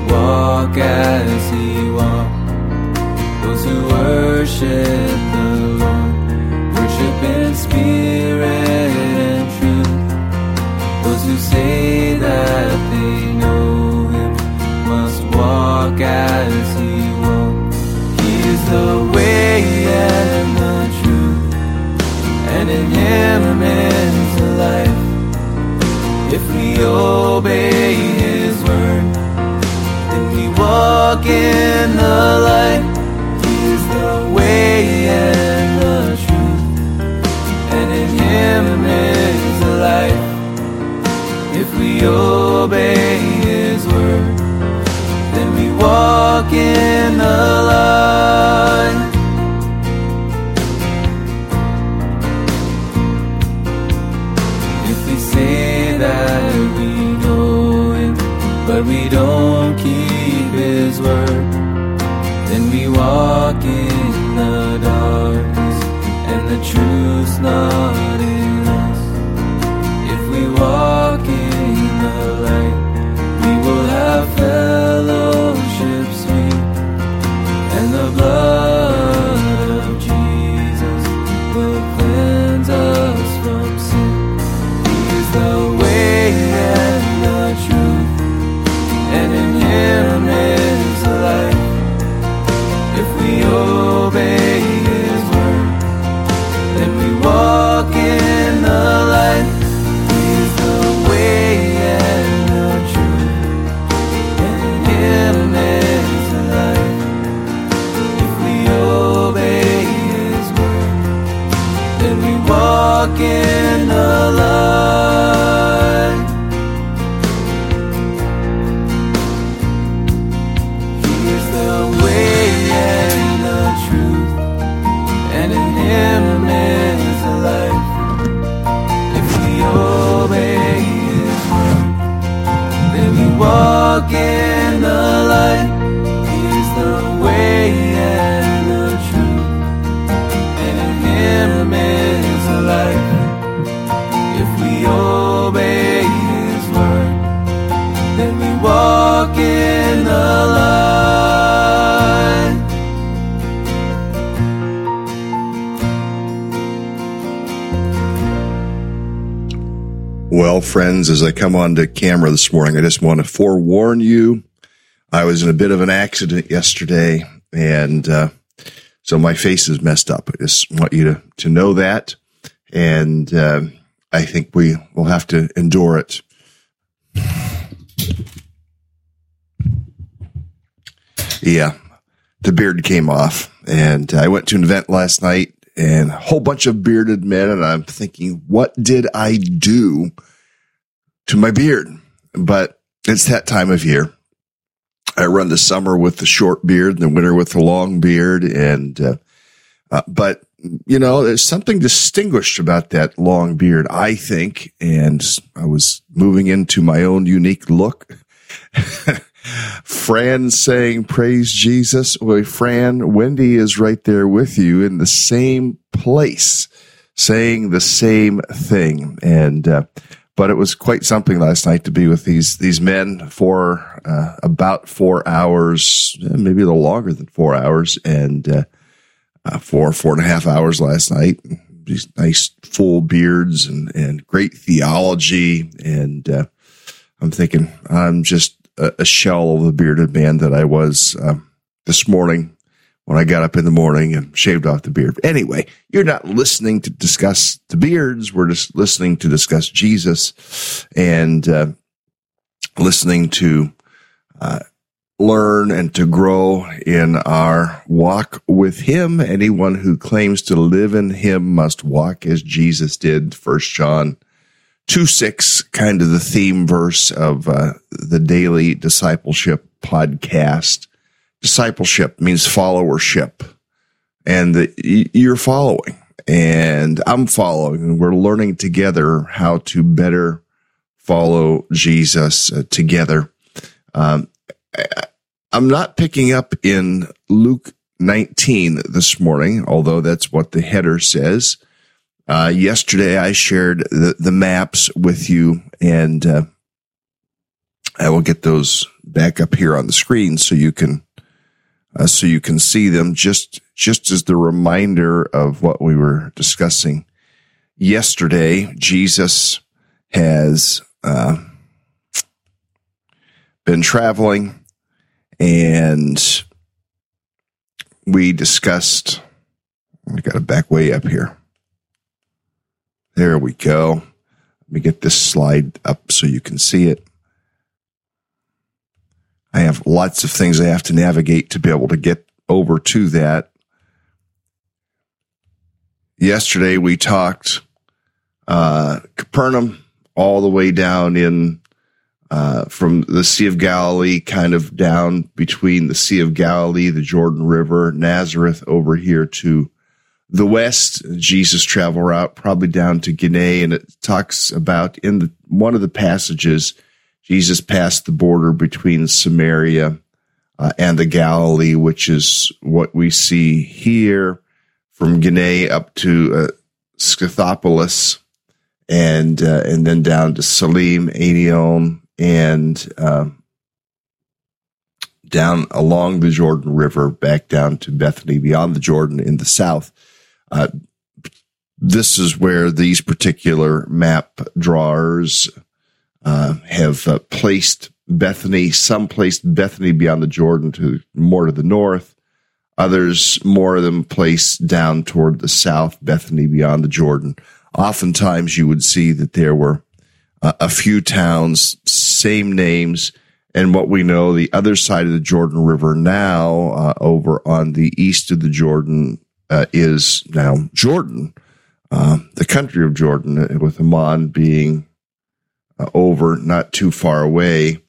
walk as he walked. Those who worship the Lord, worship in spirit and truth. Those who say that they know him must walk as he walked. He is the way and the truth, and in him is the life. If we obey his word, then we walk in the light. He is the way and the truth, and in him is the life. If we obey his word, then we walk in the light. If we say that we know him, but we don't keep his word, then we walk in the darkness, and the truth's not in us. If we walk in the light, we will have fellowship sweet, and the blood of Jesus will cleanse us from sin. He is the way and the truth, and in him is the life. If we obey his word, then we walk in the light. He is the way and the truth, and in him is the life. If we obey his word, then we walk in the light. He is the way and the truth, and in him is the life. If we obey his word, then we walk in the light. He is the way and the truth, and in him is the life. If we obey his word, then we walk in the light. Well, friends, as I come onto camera this morning, I just want to forewarn you. I was in a bit of an accident yesterday, and so my face is messed up. I just want you to know that, and I think we will have to endure it. Yeah, the beard came off, and I went to an event last night, and a whole bunch of bearded men, and I'm thinking, what did I do to my beard? But it's that time of year. I run the summer with the short beard and the winter with the long beard, and but you know, there's something distinguished about that long beard, I think, and I was moving into my own unique look. Fran saying, praise Jesus. Well, Fran, Wendy is right there with you in the same place, saying the same thing. And, but it was quite something last night to be with these men for, about 4 hours, maybe a little longer than 4 hours, and, 4.5 hours last night. These nice full beards and great theology. And, I'm thinking I'm just a shell of the bearded man that I was this morning when I got up in the morning and shaved off the beard. Anyway, you're not listening to discuss the beards. We're just listening to discuss Jesus and listening to learn and to grow in our walk with him. Anyone who claims to live in him must walk as Jesus did. 1 John 2:6, kind of the theme verse of the daily discipleship podcast. Discipleship means followership, and you're following, and I'm following, and we're learning together how to better follow Jesus together. I'm not picking up in Luke 19 this morning, although that's what the header says. Yesterday I shared the maps with you, and I will get those back up here on the screen so you can see them, just as the reminder of what we were discussing yesterday. Jesus has been traveling, and we discussed, I got to back way up here. There we go. Let me get this slide up so you can see it. I have lots of things I have to navigate to be able to get over to that. Yesterday we talked Capernaum all the way down in from the Sea of Galilee, kind of down between the Sea of Galilee, the Jordan River, Nazareth, over here to the west. Jesus' travel route, probably down to Guinea, and it talks about in one of the passages, Jesus passed the border between Samaria and the Galilee, which is what we see here, from Guinea up to Scythopolis, and then down to Salim, Anion, and down along the Jordan River, back down to Bethany, beyond the Jordan in the south. This is where these particular map drawers have placed Bethany. Some placed Bethany beyond the Jordan more to the north. Others, more of them, placed down toward the south, Bethany beyond the Jordan. Oftentimes you would see that there were a few towns, same names, and what we know, the other side of the Jordan River now, over on the east of the Jordan, is now Jordan, the country of Jordan, with Amman being over, not too far away,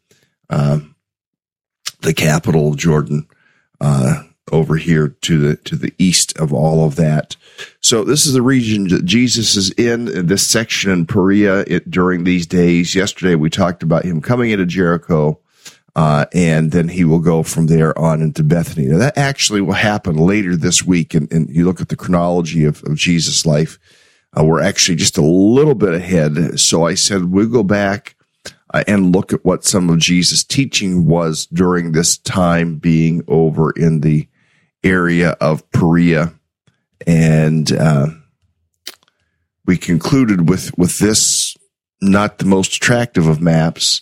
the capital of Jordan, over here to the east of all of that. So this is the region that Jesus is in this section in Perea during these days. Yesterday we talked about him coming into Jericho, and then he will go from there on into Bethany. Now that actually will happen later this week, and you look at the chronology of Jesus' life, we're actually just a little bit ahead. So I said we'll go back and look at what some of Jesus' teaching was during this time being over in the area of Perea. And we concluded with this, not the most attractive of maps,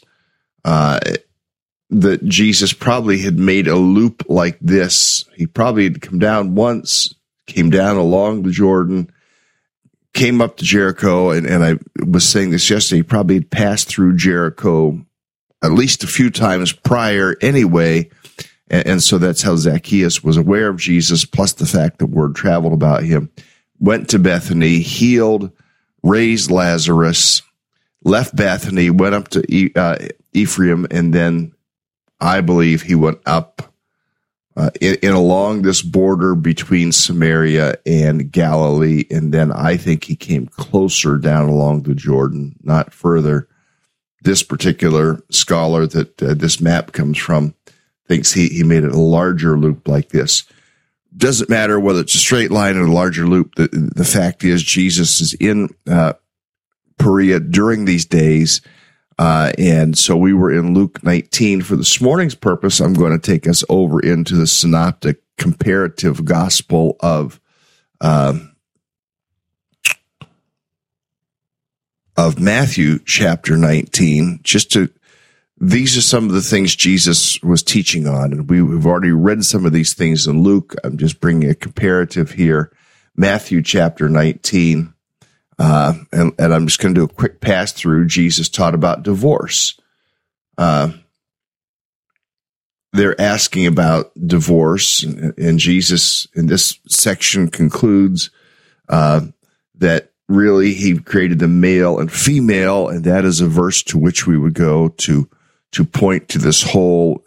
that Jesus probably had made a loop like this. He probably had come down once, came down along the Jordan, came up to Jericho, and I was saying this yesterday, he probably had passed through Jericho at least a few times prior anyway, and so that's how Zacchaeus was aware of Jesus, plus the fact that word traveled about him. Went to Bethany, healed, raised Lazarus, left Bethany, went up to Ephraim, and then I believe he went up in along this border between Samaria and Galilee, and then I think he came closer down along the Jordan, not further. This particular scholar that this map comes from thinks he made it a larger loop like this. Doesn't matter whether it's a straight line or a larger loop. The fact is Jesus is in Perea during these days. And so we were in Luke 19. For this morning's purpose, I'm going to take us over into the synoptic comparative gospel of Matthew chapter 19. These are some of the things Jesus was teaching on, and we've already read some of these things in Luke. I'm just bringing a comparative here. Matthew chapter 19. And I'm just going to do a quick pass through. Jesus taught about divorce. They're asking about divorce, and Jesus in this section concludes that really he created the male and female, and that is a verse to which we would go to point to this whole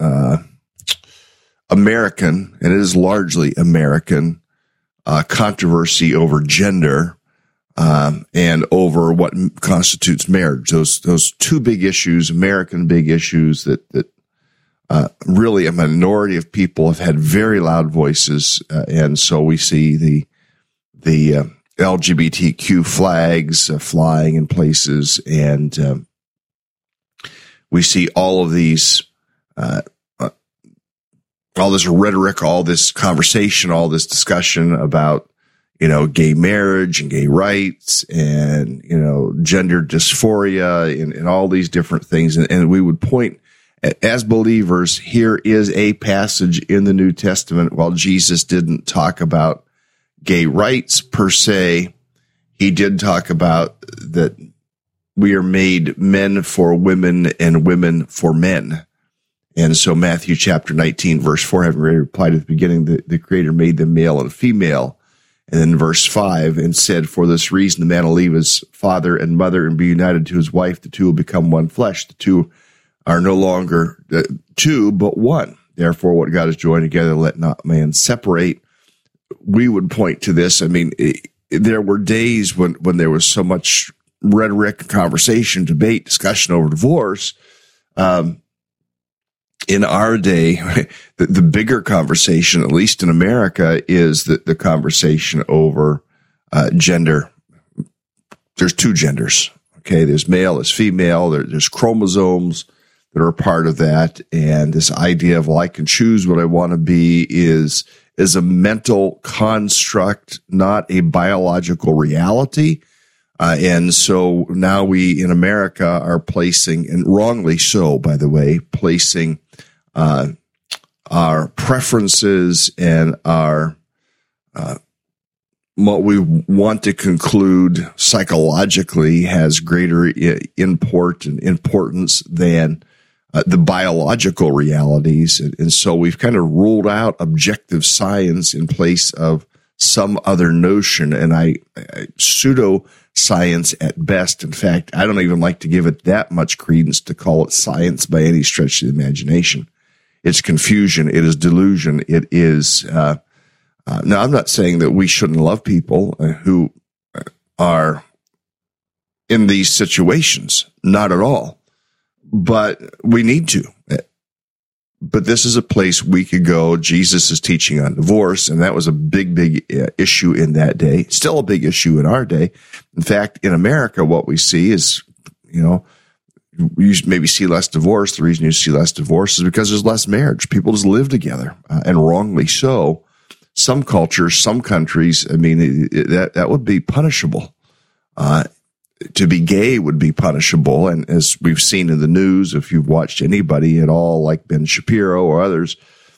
American, and it is largely American, controversy over gender. And over what constitutes marriage, those two big issues, American big issues that really a minority of people have had very loud voices, and so we see the LGBTQ flags flying in places, and we see all of these all this rhetoric, all this conversation, all this discussion about, gay marriage and gay rights and, gender dysphoria and all these different things. And we would point, as believers, here is a passage in the New Testament. While Jesus didn't talk about gay rights per se, he did talk about that we are made men for women and women for men. And so Matthew chapter 19, verse 4, having already replied at the beginning, the Creator made them male and female. And then verse 5, and said, for this reason, the man will leave his father and mother and be united to his wife. The two will become one flesh. The two are no longer two, but one. Therefore, what God has joined together, let not man separate. We would point to this. I mean, there were days when there was so much rhetoric, conversation, debate, discussion over divorce. In our day, the bigger conversation, at least in America, is the conversation over gender. There's two genders. Okay, there's male, there's female, there's chromosomes that are a part of that, and this idea of, well, I can choose what I want to be is a mental construct, not a biological reality. And so now we in America are placing, and wrongly so, by the way, placing our preferences and our what we want to conclude psychologically has greater import and importance than the biological realities. And so we've kind of ruled out objective science in place of some other notion, and I pseudo science at best. In fact, I don't even like to give it that much credence to call it science by any stretch of the imagination. It's confusion. It is delusion. It is, now I'm not saying that we shouldn't love people who are in these situations. Not at all. But we need to. But this is a place we could go. Jesus is teaching on divorce, and that was a big issue in that day. Still a big issue in our day. In fact, in America, what we see is, you maybe see less divorce. The reason you see less divorce is because there's less marriage. People just live together, and wrongly so. Some cultures, some countries, I mean, that would be punishable. To be gay would be punishable. And as we've seen in the news, if you've watched anybody at all, like Ben Shapiro or others,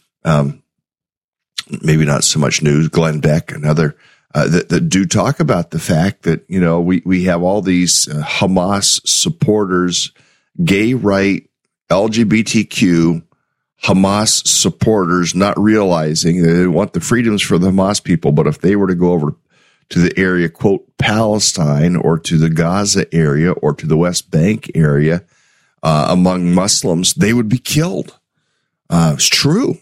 maybe not so much news, Glenn Beck and other, that do talk about the fact that, we have all these Hamas supporters, gay right, LGBTQ, Hamas supporters, not realizing that they want the freedoms for the Hamas people. But if they were to go over to the area, quote, Palestine, or to the Gaza area, or to the West Bank area, among Muslims, they would be killed. It's true.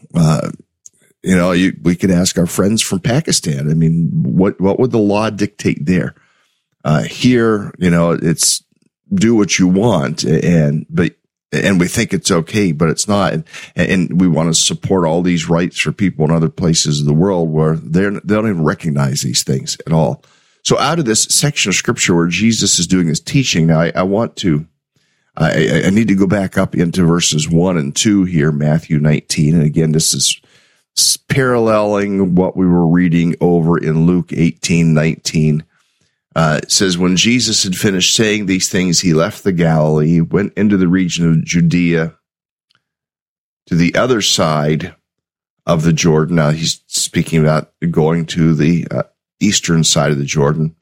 We could ask our friends from Pakistan. I mean, what would the law dictate there? Here, it's do what you want, and we think it's okay, but it's not. And we want to support all these rights for people in other places of the world where they don't even recognize these things at all. So out of this section of scripture where Jesus is doing his teaching, now I need to go back up into verses 1 and 2 here, Matthew 19. And again, this is paralleling what we were reading over in Luke 18:19. It says, when Jesus had finished saying these things, he left the Galilee, went into the region of Judea to the other side of the Jordan. Now he's speaking about going to the eastern side of the Jordan.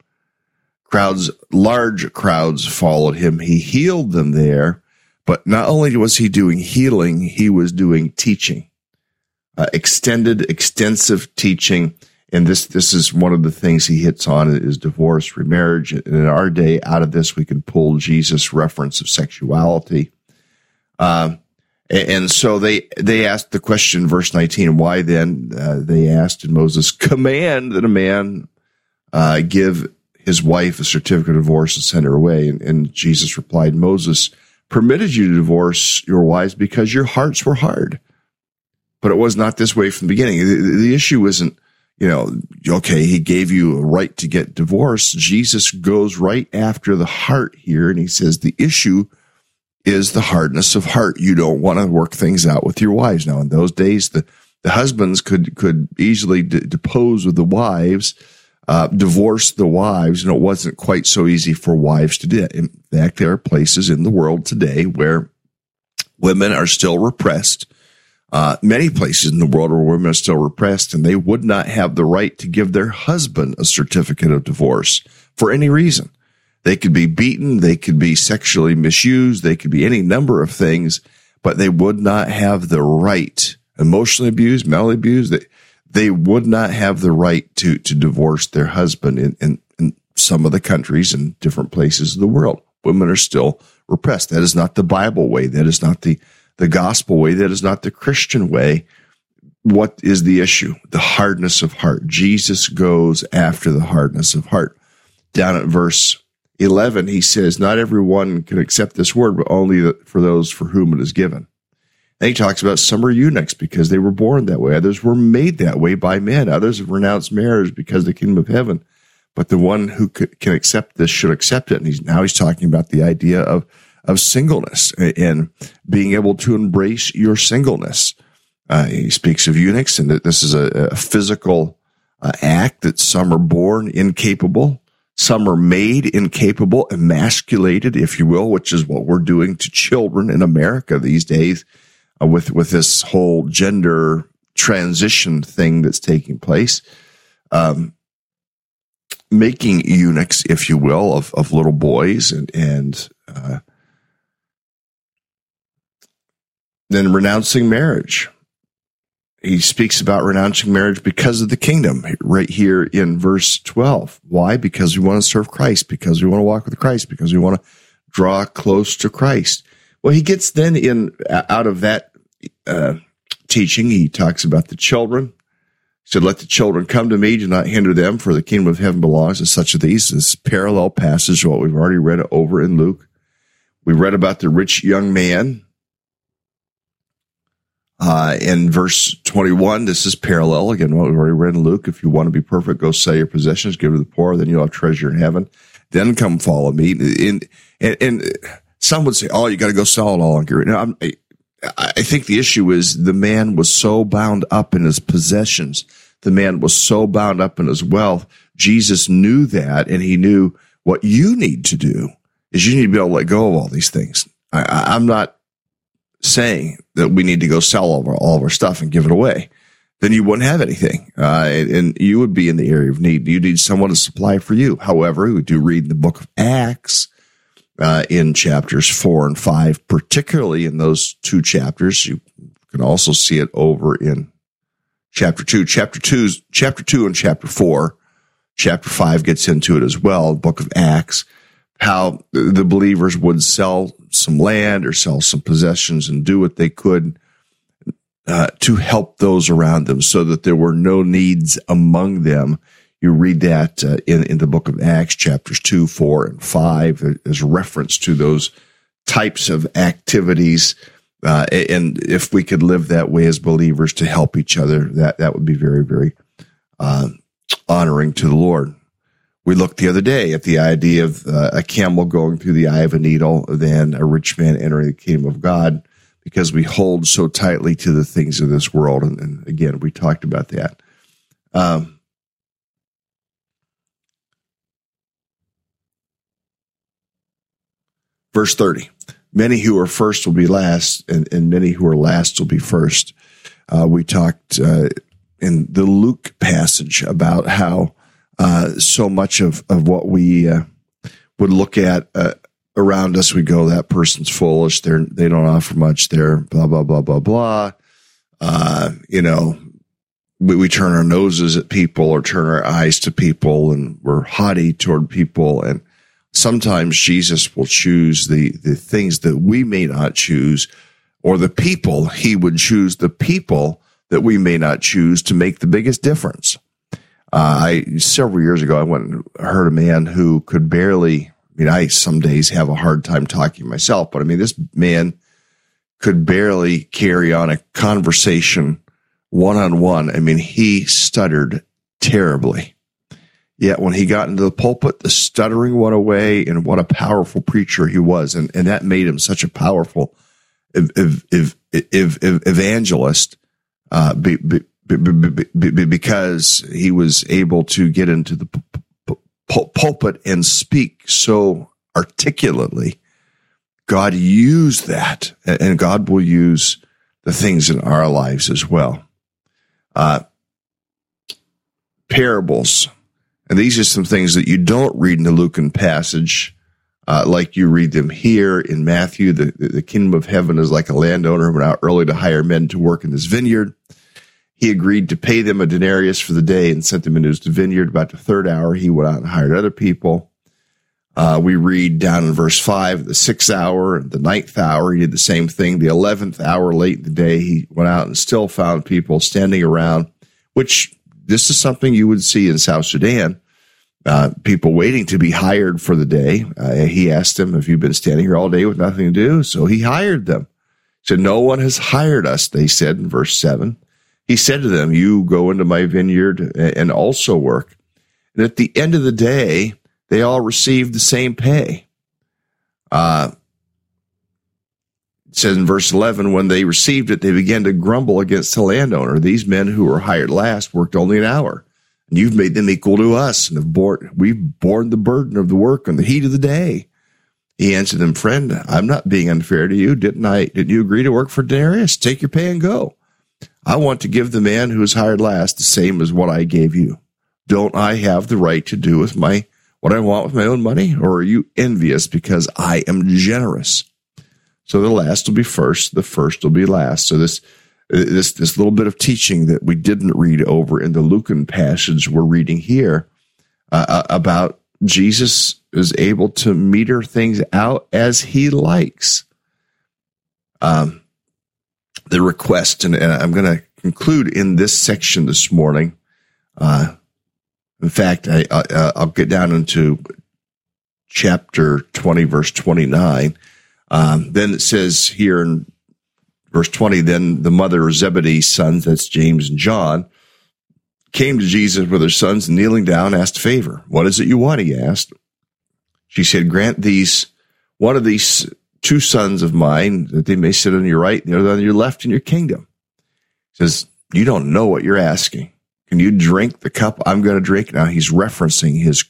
Large crowds followed him. He healed them there, but not only was he doing healing, he was doing teaching, extensive teaching. And this is one of the things he hits on is divorce, remarriage. And in our day, out of this, we can pull Jesus' reference of sexuality. And so they asked the question, verse 19, why then? They asked, did Moses command that a man give his wife a certificate of divorce and send her away? And Jesus replied, Moses permitted you to divorce your wives because your hearts were hard. But it was not this way from the beginning. The issue isn't, okay, he gave you a right to get divorced. Jesus goes right after the heart here, and he says the issue is the hardness of heart. You don't want to work things out with your wives. Now, in those days, the husbands could easily depose with the wives, divorce the wives, and it wasn't quite so easy for wives to do it. In fact, there are places in the world today where women are still repressed. Many places in the world where women are still repressed, and they would not have the right to give their husband a certificate of divorce for any reason. They could be beaten, they could be sexually misused, they could be any number of things, but they would not have the right, emotionally abused, mentally abused, they would not have the right to divorce their husband in some of the countries and different places of the world. Women are still repressed. That is not the Bible way. That is not the gospel way. That is not the Christian way. What is the issue? The hardness of heart. Jesus goes after the hardness of heart. Down at verse 11, he says, not everyone can accept this word, but only for those for whom it is given. And he talks about some are eunuchs because they were born that way. Others were made that way by men. Others have renounced marriage because of the kingdom of heaven. But the one who can accept this should accept it. And now he's talking about the idea of singleness and being able to embrace your singleness. He speaks of eunuchs and that this is a physical act, that some are born incapable. Some are made incapable, emasculated, if you will, which is what we're doing to children in America these days with this whole gender transition thing that's taking place. Making eunuchs, if you will, of little boys and then renouncing marriage. He speaks about renouncing marriage because of the kingdom right here in verse 12. Why? Because we want to serve Christ, because we want to walk with Christ, because we want to draw close to Christ. Well, he gets then out of that teaching, he talks about the children. He said, let the children come to me, do not hinder them, for the kingdom of heaven belongs to such of these. This parallel passage to what we've already read over in Luke. We read about the rich young man. In verse 21, this is parallel. Again, what we've already read in Luke. If you want to be perfect, go sell your possessions, give to the poor, then you'll have treasure in heaven. Then come follow me. And some would say, oh, you got to go sell it all and get rid. Now, I think the issue is the man was so bound up in his possessions. The man was so bound up in his wealth. Jesus knew that, and he knew what you need to do is you need to be able to let go of all these things. I'm not saying that we need to go sell all of our stuff and give it away. Then you wouldn't have anything, and you would be in the area of need. You need someone to supply for you. However, we do read in the book of Acts in chapters 4 and 5, particularly in those two chapters. You can also see it over in chapter 2. Chapter 2 and chapter 4. Chapter 5 gets into it as well, the book of Acts, how the believers would sell some land or sell some possessions and do what they could to help those around them so that there were no needs among them. You read that in the book of Acts, chapters 2, 4, and 5. There's reference to those types of activities. And if we could live that way as believers to help each other, that would be very, very honoring to the Lord. We looked the other day at the idea of a camel going through the eye of a needle than a rich man entering the kingdom of God, because we hold so tightly to the things of this world. And again, we talked about that. Verse 30, many who are first will be last, and many who are last will be first. We talked in the Luke passage about how so much of what we would look at around us, we go, that person's foolish. They don't offer much. They're blah, blah, blah, blah, blah. We turn our noses at people or turn our eyes to people, and we're haughty toward people. And sometimes Jesus will choose the things that we may not choose, or the people, he would choose the people that we may not choose to make the biggest difference. Several years ago, I went and heard a man who could barely, I some days have a hard time talking myself, but this man could barely carry on a conversation one-on-one. He stuttered terribly. Yet when he got into the pulpit, the stuttering went away, and what a powerful preacher he was. And that made him such a powerful evangelist because he was able to get into the pulpit and speak so articulately. God used that, and God will use the things in our lives as well. Parables. And these are some things that you don't read in the Lucan passage, like you read them here in Matthew. The kingdom of heaven is like a landowner who went out early to hire men to work in his vineyard. He agreed to pay them a denarius for the day and sent them into his vineyard. About the third hour, he went out and hired other people. We read down in verse 5, the 6th hour, the 9th hour, he did the same thing. The 11th hour, late in the day, he went out and still found people standing around, which this is something you would see in South Sudan, people waiting to be hired for the day. He asked them, have you been standing here all day with nothing to do? So he hired them. He said, no one has hired us, they said in verse 7. He said to them, you go into my vineyard and also work. And at the end of the day, they all received the same pay. It says in verse 11, when they received it, they began to grumble against the landowner. These men who were hired last worked only an hour, and you've made them equal to us, and we've borne the burden of the work and the heat of the day. He answered them, friend, I'm not being unfair to you. Didn't you agree to work for denarius? Take your pay and go. I want to give the man who was hired last the same as what I gave you. Don't I have the right to do with what I want with my own money? Or are you envious because I am generous? So the last will be first, the first will be last. So this little bit of teaching that we didn't read over in the Lucan passage we're reading here about Jesus is able to meter things out as he likes. The request, and I'm going to conclude in this section this morning. In fact, I'll get down into chapter 20, verse 29. Then it says here in verse 20, then the mother of Zebedee's sons, that's James and John, came to Jesus with her sons, and kneeling down, asked a favor. What is it you want? He asked. She said, grant one of these two sons of mine that they may sit on your right and the other on your left in your kingdom. He says, you don't know what you're asking. Can you drink the cup I'm going to drink? Now he's referencing his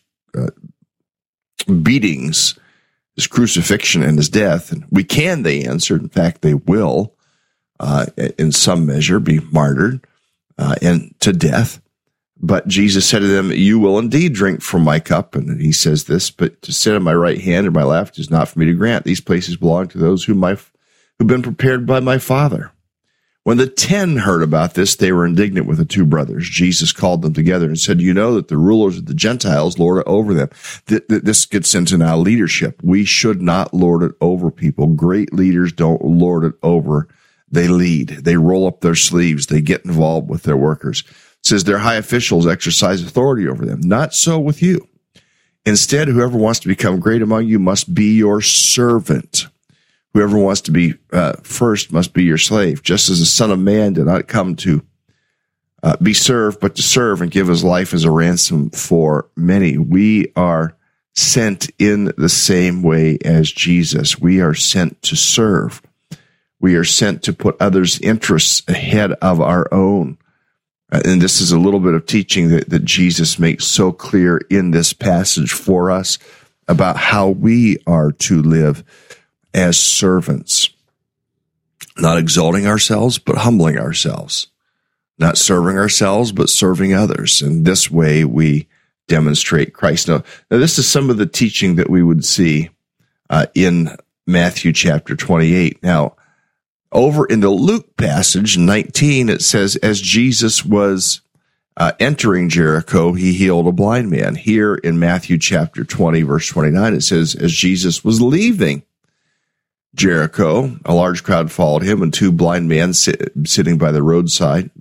beatings, his crucifixion and his death. And we can, they answered. In fact, they will, in some measure, be martyred and to death. But Jesus said to them, you will indeed drink from my cup. And he says this, but to sit on my right hand or my left is not for me to grant. These places belong to those who've been prepared by my Father. When the 10 heard about this, they were indignant with the two brothers. Jesus called them together and said, you know that the rulers of the Gentiles lord it over them. This gets into now leadership. We should not lord it over people. Great leaders don't lord it over. They lead. They roll up their sleeves. They get involved with their workers. It says their high officials exercise authority over them. Not so with you. Instead, whoever wants to become great among you must be your servant. Whoever wants to be first must be your slave, just as the Son of Man did not come to be served, but to serve and give his life as a ransom for many. We are sent in the same way as Jesus. We are sent to serve. We are sent to put others' interests ahead of our own. And this is a little bit of teaching that Jesus makes so clear in this passage for us about how we are to live as servants, not exalting ourselves, but humbling ourselves, not serving ourselves, but serving others. And this way we demonstrate Christ. Now this is some of the teaching that we would see in Matthew chapter 28. Now, over in the Luke passage 19, it says, as Jesus was entering Jericho, he healed a blind man. Here in Matthew chapter 20, verse 29, it says, as Jesus was leaving Jericho, a large crowd followed him, and two blind men sitting by the roadside,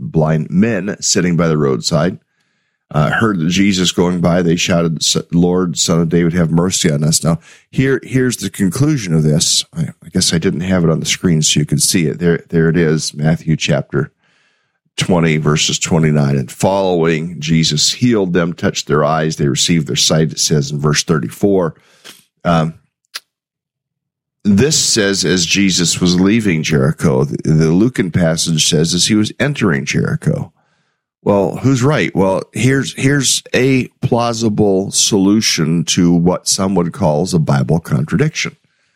heard that Jesus going by. They shouted, Lord, Son of David, have mercy on us. Now, here's the conclusion of this. I guess I didn't have it on the screen so you could see it. There it is, Matthew chapter 20, verses 29 and following. Jesus healed them, touched their eyes. They received their sight, it says in verse 34. This says as Jesus was leaving Jericho. The Lucan passage says as he was entering Jericho. Well, who's right? Well, here's a plausible solution to what some would call a Bible contradiction.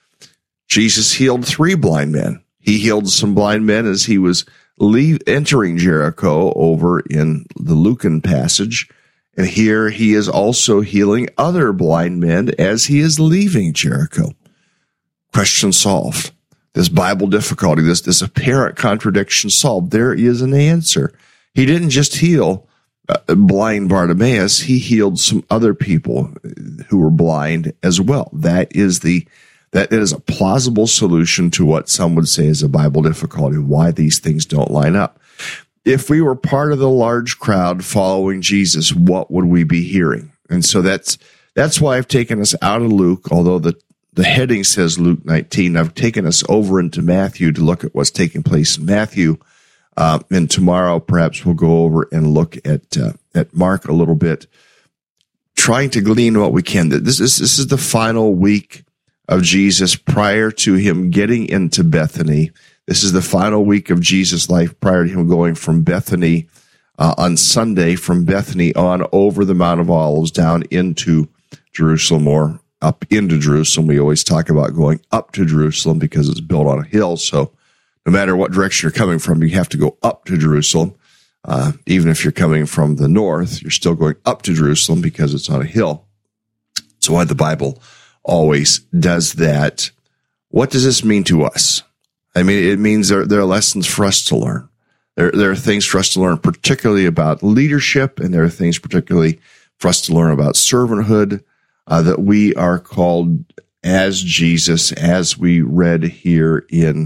Jesus healed 3 blind men. He healed some blind men as he was entering Jericho over in the Lucan passage. And here he is also healing other blind men as he is leaving Jericho. Question solved. This Bible difficulty, this apparent contradiction solved. There is an answer. He didn't just heal blind Bartimaeus. He healed some other people who were blind as well. That is a plausible solution to what some would say is a Bible difficulty, why these things don't line up. If we were part of the large crowd following Jesus, what would we be hearing? And so that's why I've taken us out of Luke, although the heading says Luke 19. I've taken us over into Matthew to look at what's taking place in Matthew. And tomorrow, perhaps we'll go over and look at Mark a little bit, trying to glean what we can. This is the final week of Jesus prior to him getting into Bethany. This is the final week of Jesus' life prior to him going from Bethany on Sunday, from Bethany on over the Mount of Olives down into Jerusalem or up into Jerusalem. We always talk about going up to Jerusalem because it's built on a hill. So no matter what direction you're coming from, you have to go up to Jerusalem. Even if you're coming from the north, you're still going up to Jerusalem because it's on a hill. That's why the Bible always does that. What does this mean to us? I mean, it means there are lessons for us to learn. There are things for us to learn, particularly about leadership, and there are things particularly for us to learn about servanthood, that we are called as Jesus, as we read here in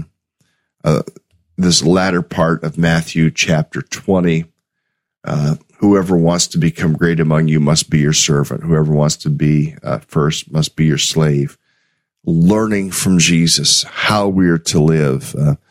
this latter part of Matthew chapter 20. Whoever wants to become great among you must be your servant. Whoever wants to be first must be your slave. Learning from Jesus how we are to live.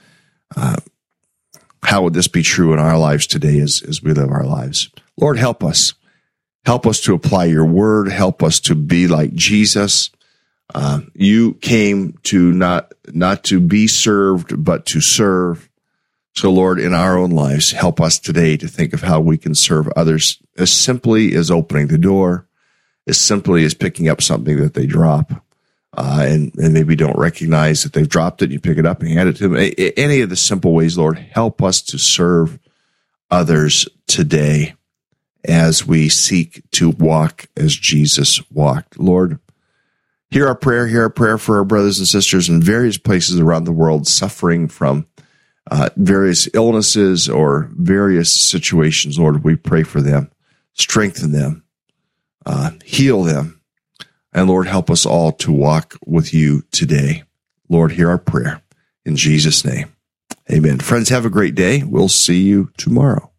How would this be true in our lives today as we live our lives? Lord, help us. Help us to apply your word. Help us to be like Jesus. You came to not to be served, but to serve. So, Lord, in our own lives, help us today to think of how we can serve others as simply as opening the door, as simply as picking up something that they drop, and maybe don't recognize that they've dropped it. You pick it up and hand it to them. Any of the simple ways, Lord, help us to serve others today as we seek to walk as Jesus walked. Lord, hear our prayer for our brothers and sisters in various places around the world suffering from various illnesses or various situations. Lord, we pray for them, strengthen them, heal them, and Lord, help us all to walk with you today. Lord, hear our prayer in Jesus' name. Amen. Friends, have a great day. We'll see you tomorrow.